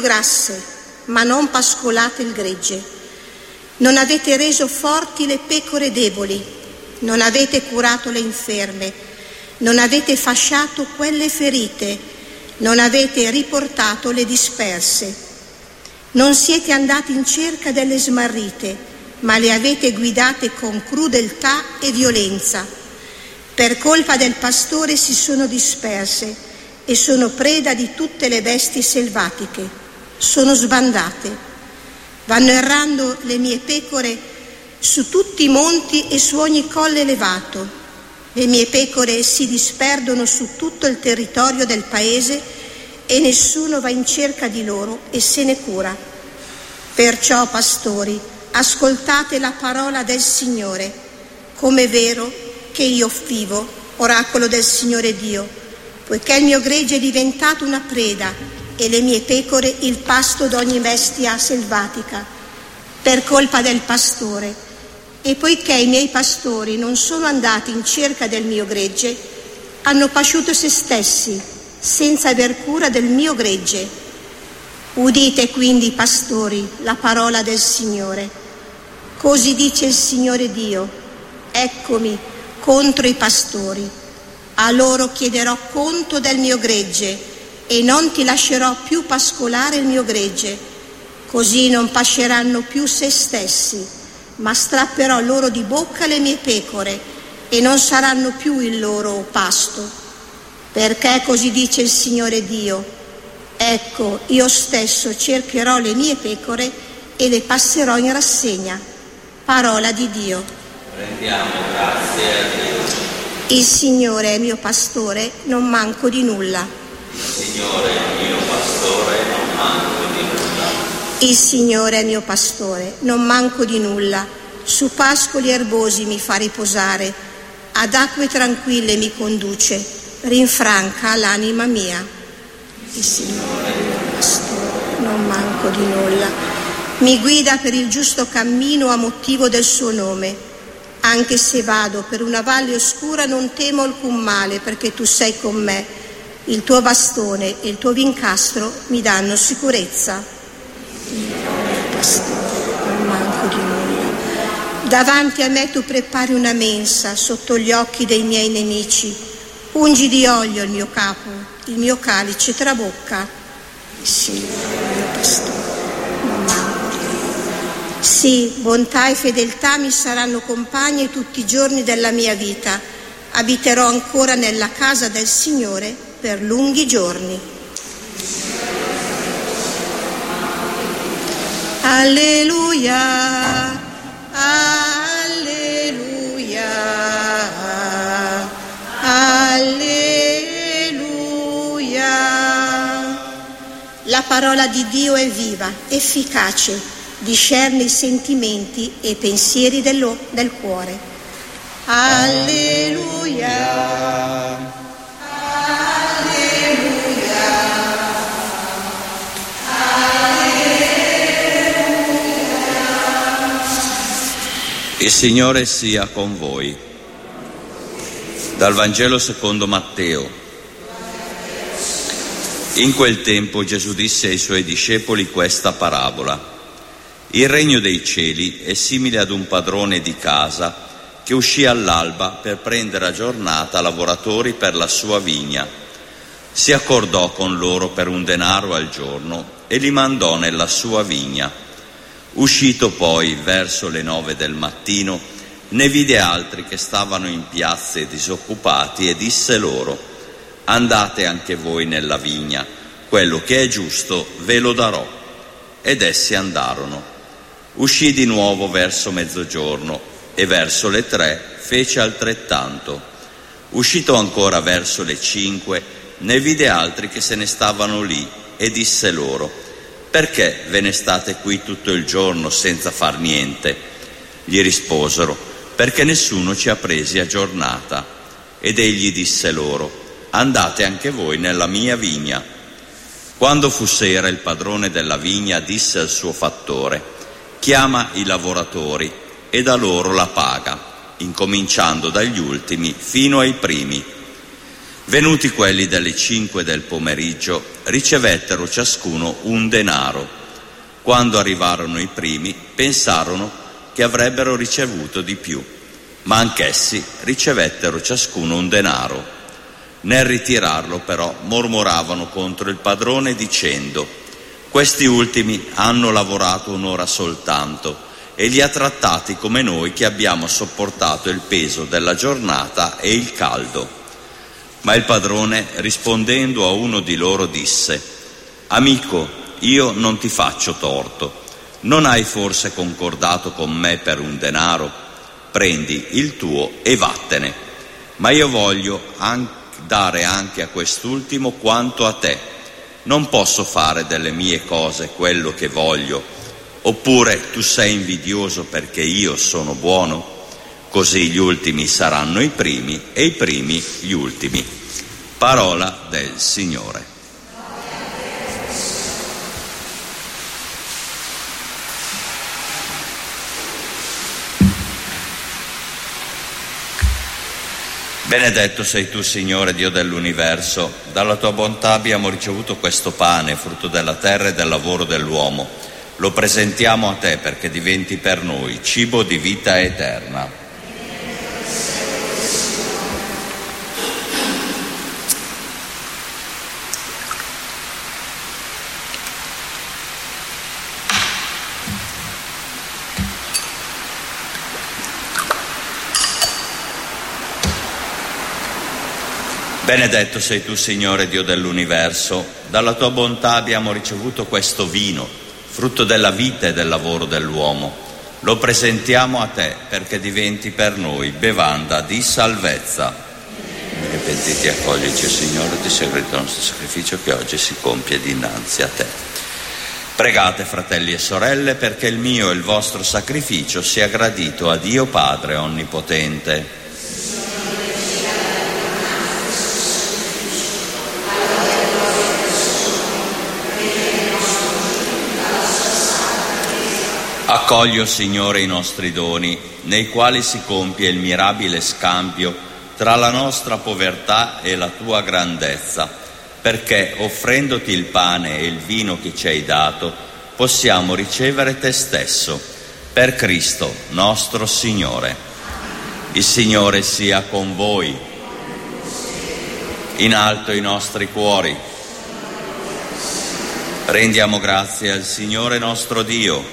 grasse, ma non pascolate il gregge. Non avete reso forti le pecore deboli, non avete curato le inferme, non avete fasciato quelle ferite, non avete riportato le disperse. Non siete andati in cerca delle smarrite, ma le avete guidate con crudeltà e violenza. Per colpa del pastore si sono disperse e sono preda di tutte le bestie selvatiche. Sono sbandate. Vanno errando le mie pecore su tutti i monti e su ogni colle elevato. Le mie pecore si disperdono su tutto il territorio del paese e nessuno va in cerca di loro e se ne cura. Perciò, pastori, ascoltate la parola del Signore. Com'è vero che io vivo, oracolo del Signore Dio, poiché il mio gregge è diventato una preda e le mie pecore il pasto d'ogni bestia selvatica, per colpa del pastore. E poiché i miei pastori non sono andati in cerca del mio gregge, hanno pasciuto se stessi, senza aver cura del mio gregge. Udite quindi, pastori, la parola del Signore. Così dice il Signore Dio: eccomi contro i pastori, a loro chiederò conto del mio gregge e non ti lascerò più pascolare il mio gregge. Così non pasceranno più se stessi, ma strapperò loro di bocca le mie pecore e non saranno più il loro pasto. Perché così dice il Signore Dio: ecco, io stesso cercherò le mie pecore e le passerò in rassegna. Parola di Dio. Rendiamo grazie a Dio. Il Signore è mio pastore, non manco di nulla. Il Signore è mio pastore, non manco di nulla. Il Signore è mio pastore, non manco di nulla. Su pascoli erbosi mi fa riposare, ad acque tranquille mi conduce, rinfranca l'anima mia. Il Signore è mio pastore, non manco di nulla. Mi guida per il giusto cammino a motivo del suo nome. Anche se vado per una valle oscura non temo alcun male, perché tu sei con me. Il tuo bastone e il tuo vincastro mi danno sicurezza. Pastore, non manco di nulla. Davanti a me tu prepari una mensa sotto gli occhi dei miei nemici. Ungi di olio il mio capo, il mio calice trabocca. Sì, mio pastore, non manco di nulla. Sì, bontà e fedeltà mi saranno compagne tutti i giorni della mia vita. Abiterò ancora nella casa del Signore per lunghi giorni. Alleluia, alleluia, alleluia. La parola di Dio è viva, efficace, discerne i sentimenti e i pensieri del cuore. Alleluia. Il Signore sia con voi. Dal Vangelo secondo Matteo. In quel tempo Gesù disse ai suoi discepoli questa parabola: il regno dei cieli è simile ad un padrone di casa che uscì all'alba per prendere a giornata lavoratori per la sua vigna. Si accordò con loro per un denaro al giorno e li mandò nella sua vigna. Uscito poi verso le 9 del mattino, ne vide altri che stavano in piazze disoccupati e disse loro: andate anche voi nella vigna, quello che è giusto ve lo darò. Ed essi andarono. Uscì di nuovo verso mezzogiorno e verso le 3 fece altrettanto. Uscito ancora verso le 5, ne vide altri che se ne stavano lì e disse loro: perché ve ne state qui tutto il giorno senza far niente? Gli risposero: perché nessuno ci ha presi a giornata. Ed egli disse loro: andate anche voi nella mia vigna. Quando fu sera, il padrone della vigna disse al suo fattore: chiama i lavoratori e dà loro la paga, incominciando dagli ultimi fino ai primi. Venuti quelli delle 5 del pomeriggio, ricevettero ciascuno un denaro. Quando arrivarono i primi, pensarono che avrebbero ricevuto di più, ma anch'essi ricevettero ciascuno un denaro. Nel ritirarlo, però, mormoravano contro il padrone dicendo: questi ultimi hanno lavorato un'ora soltanto e li ha trattati come noi che abbiamo sopportato il peso della giornata e il caldo. Ma il padrone, rispondendo a uno di loro, disse: amico, io non ti faccio torto. Non hai forse concordato con me per un denaro? Prendi il tuo e vattene. Ma io voglio dare anche a quest'ultimo quanto a te. Non posso fare delle mie cose quello che voglio? Oppure tu sei invidioso perché io sono buono? Così gli ultimi saranno i primi e i primi gli ultimi. Parola del Signore. Benedetto sei tu, Signore, Dio dell'universo. Dalla tua bontà abbiamo ricevuto questo pane, frutto della terra e del lavoro dell'uomo. Lo presentiamo a te perché diventi per noi cibo di vita eterna. Benedetto sei tu, Signore, Dio dell'universo. Dalla tua bontà abbiamo ricevuto questo vino, frutto della vita e del lavoro dell'uomo. Lo presentiamo a te perché diventi per noi bevanda di salvezza. Pentiti, accoglici, Signore, ti seguito il nostro sacrificio che oggi si compie dinanzi a te. Pregate, fratelli e sorelle, perché il mio e il vostro sacrificio sia gradito a Dio Padre Onnipotente. Accogli, o Signore, i nostri doni, nei quali si compie il mirabile scambio tra la nostra povertà e la tua grandezza, perché, offrendoti il pane e il vino che ci hai dato, possiamo ricevere te stesso, per Cristo nostro Signore. Il Signore sia con voi. In alto i nostri cuori. Rendiamo grazie al Signore nostro Dio.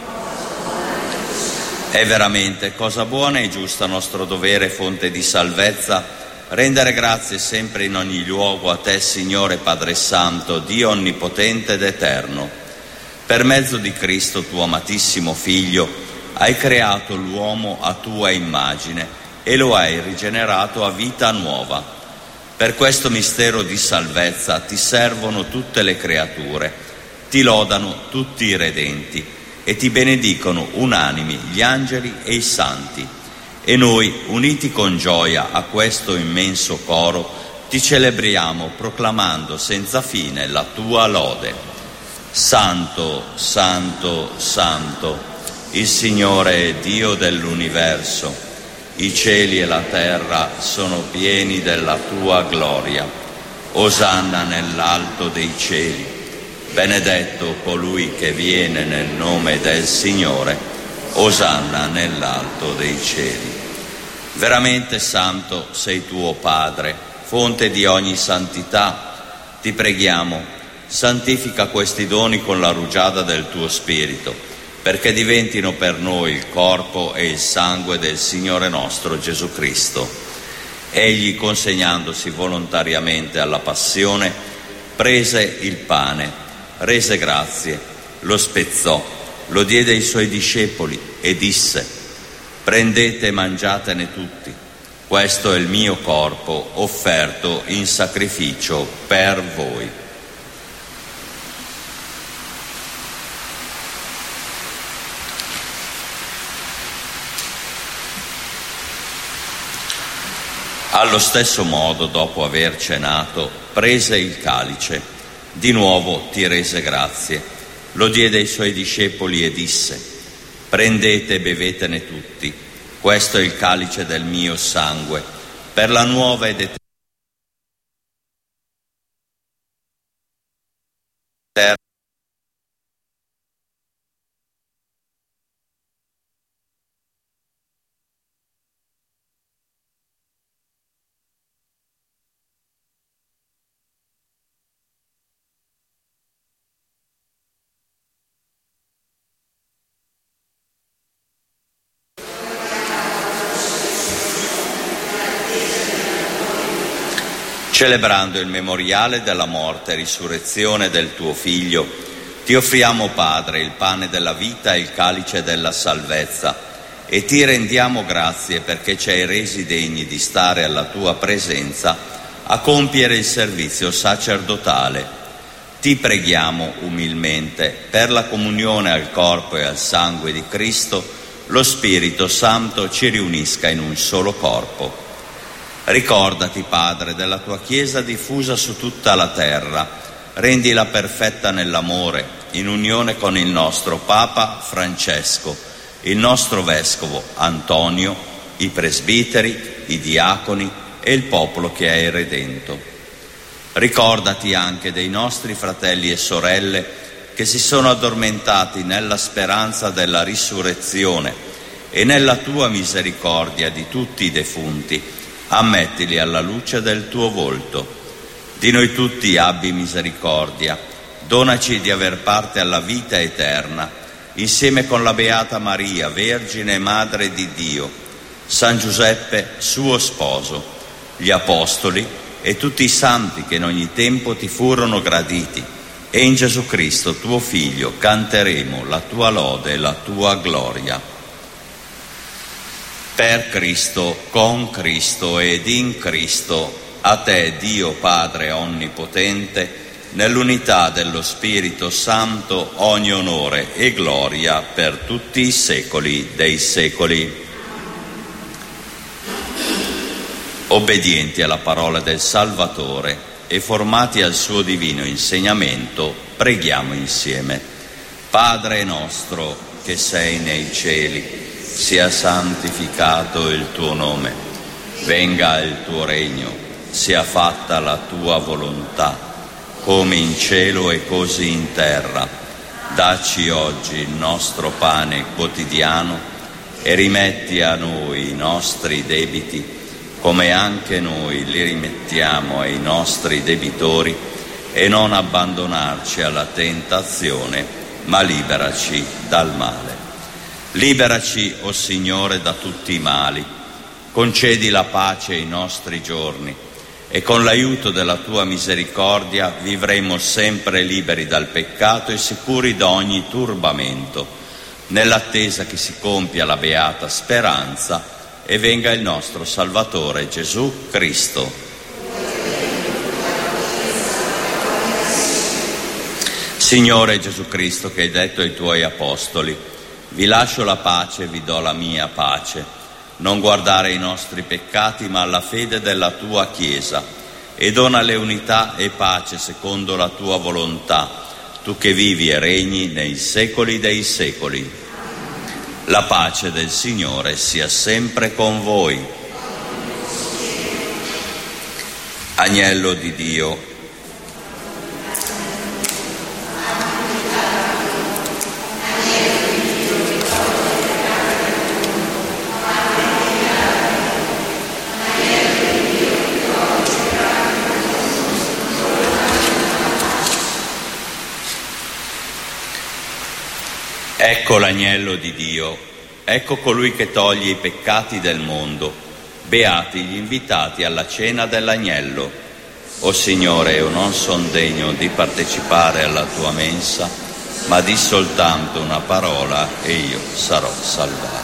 È veramente cosa buona e giusta, nostro dovere, fonte di salvezza, rendere grazie sempre in ogni luogo a te, Signore Padre Santo, Dio onnipotente ed eterno. Per mezzo di Cristo, tuo amatissimo Figlio, hai creato l'uomo a tua immagine e lo hai rigenerato a vita nuova. Per questo mistero di salvezza ti servono tutte le creature, ti lodano tutti i redenti e ti benedicono unanimi gli angeli e i santi. E noi, uniti con gioia a questo immenso coro, ti celebriamo proclamando senza fine la tua lode. Santo, Santo, Santo, il Signore è Dio dell'universo. I cieli e la terra sono pieni della tua gloria. Osanna nell'alto dei cieli. Benedetto colui che viene nel nome del Signore, osanna nell'alto dei cieli. Veramente santo sei tuo Padre, fonte di ogni santità. Ti preghiamo, santifica questi doni con la rugiada del tuo Spirito, perché diventino per noi il corpo e il sangue del Signore nostro Gesù Cristo. Egli, consegnandosi volontariamente alla passione, prese il pane, rese grazie, lo spezzò, lo diede ai suoi discepoli e disse: prendete e mangiatene tutti, questo è il mio corpo offerto in sacrificio per voi. Allo stesso modo, dopo aver cenato, prese il calice. Di nuovo ti rese grazie, lo diede ai suoi discepoli e disse: prendete e bevetene tutti, questo è il calice del mio sangue, per la nuova ed eterna terra. Celebrando il memoriale della morte e risurrezione del tuo Figlio, ti offriamo, Padre, il pane della vita e il calice della salvezza, e ti rendiamo grazie perché ci hai resi degni di stare alla tua presenza a compiere il servizio sacerdotale. Ti preghiamo umilmente, per la comunione al corpo e al sangue di Cristo, lo Spirito Santo ci riunisca in un solo corpo. Ricordati, Padre, della tua Chiesa diffusa su tutta la terra, rendila perfetta nell'amore, in unione con il nostro Papa Francesco, il nostro Vescovo Antonio, i presbiteri, i diaconi e il popolo che hai redento. Ricordati anche dei nostri fratelli e sorelle che si sono addormentati nella speranza della risurrezione e nella tua misericordia di tutti i defunti. Ammettili alla luce del tuo volto. Di noi tutti abbi misericordia, donaci di aver parte alla vita eterna, insieme con la Beata Maria, Vergine e Madre di Dio, San Giuseppe, suo sposo, gli Apostoli e tutti i santi che in ogni tempo ti furono graditi, e in Gesù Cristo, tuo Figlio, canteremo la tua lode e la tua gloria. Per Cristo, con Cristo ed in Cristo, a te, Dio Padre Onnipotente, nell'unità dello Spirito Santo, ogni onore e gloria per tutti i secoli dei secoli. Obbedienti alla parola del Salvatore e formati al suo divino insegnamento, preghiamo insieme. Padre nostro che sei nei cieli, sia santificato il tuo nome, venga il tuo regno, sia fatta la tua volontà, come in cielo e così in terra. Dacci oggi il nostro pane quotidiano e rimetti a noi i nostri debiti, come anche noi li rimettiamo ai nostri debitori, e non abbandonarci alla tentazione, ma liberaci dal male. Liberaci, o Signore, da tutti i mali, concedi la pace ai nostri giorni e con l'aiuto della tua misericordia vivremo sempre liberi dal peccato e sicuri da ogni turbamento, nell'attesa che si compia la beata speranza e venga il nostro Salvatore Gesù Cristo. Signore Gesù Cristo, che hai detto ai tuoi apostoli: vi lascio la pace, vi do la mia pace. Non guardare ai nostri peccati, ma alla fede della tua Chiesa, e donale unità e pace secondo la tua volontà, tu che vivi e regni nei secoli dei secoli. La pace del Signore sia sempre con voi. Agnello di Dio, ecco l'agnello di Dio, ecco colui che toglie i peccati del mondo. Beati gli invitati alla cena dell'agnello. O Signore, io non son degno di partecipare alla tua mensa, ma di soltanto una parola e io sarò salvato.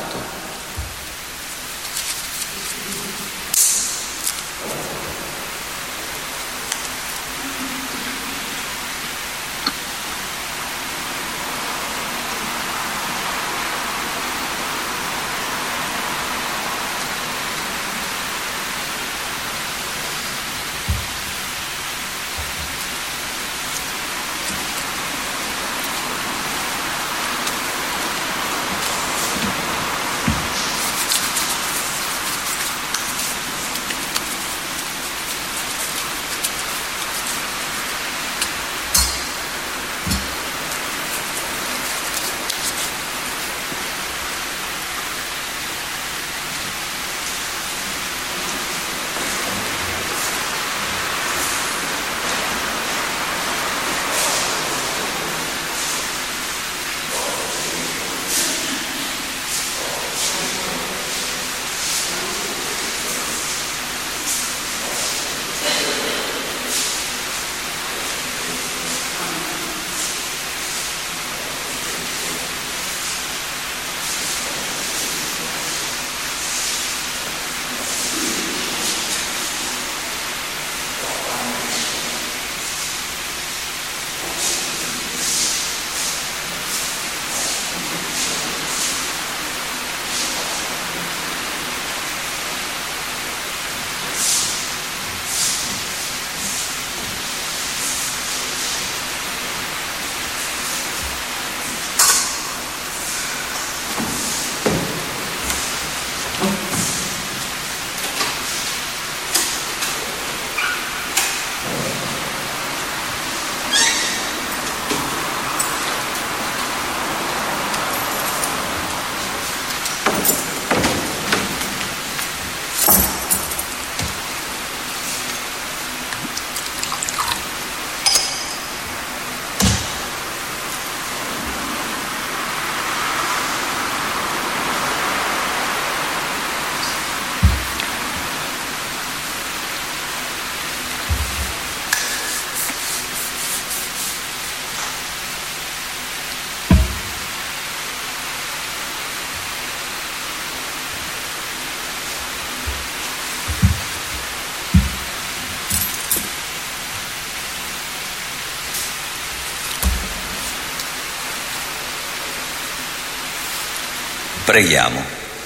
Preghiamo.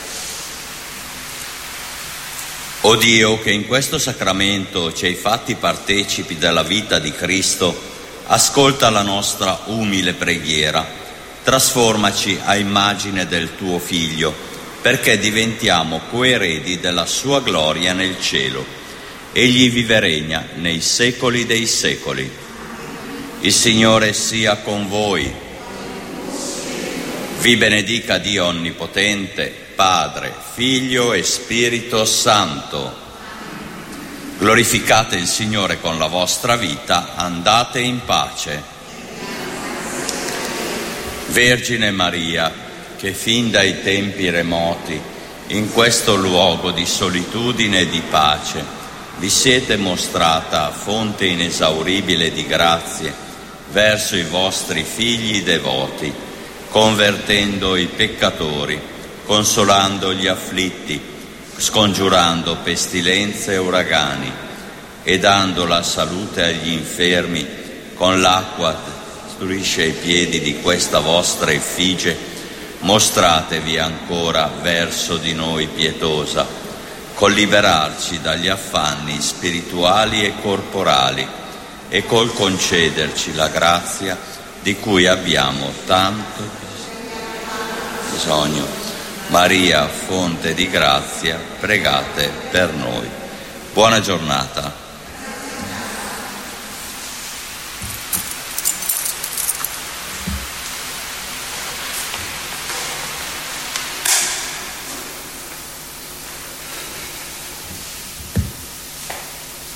O Dio, che in questo sacramento ci hai fatti partecipi della vita di Cristo, ascolta la nostra umile preghiera, trasformaci a immagine del tuo Figlio, perché diventiamo coeredi della sua gloria nel cielo. Egli vive e regna nei secoli dei secoli. Il Signore sia con voi. Vi benedica Dio Onnipotente, Padre, Figlio e Spirito Santo. Glorificate il Signore con la vostra vita, andate in pace. Vergine Maria, che fin dai tempi remoti, in questo luogo di solitudine e di pace, vi siete mostrata fonte inesauribile di grazie verso i vostri figli devoti, convertendo i peccatori, consolando gli afflitti, scongiurando pestilenze e uragani e dando la salute agli infermi. Con l'acqua strisce i piedi di questa vostra effigie, mostratevi ancora verso di noi pietosa, col liberarci dagli affanni spirituali e corporali e col concederci la grazia di cui abbiamo tanto bisogno. Maria, fonte di grazia, pregate per noi. Buona giornata.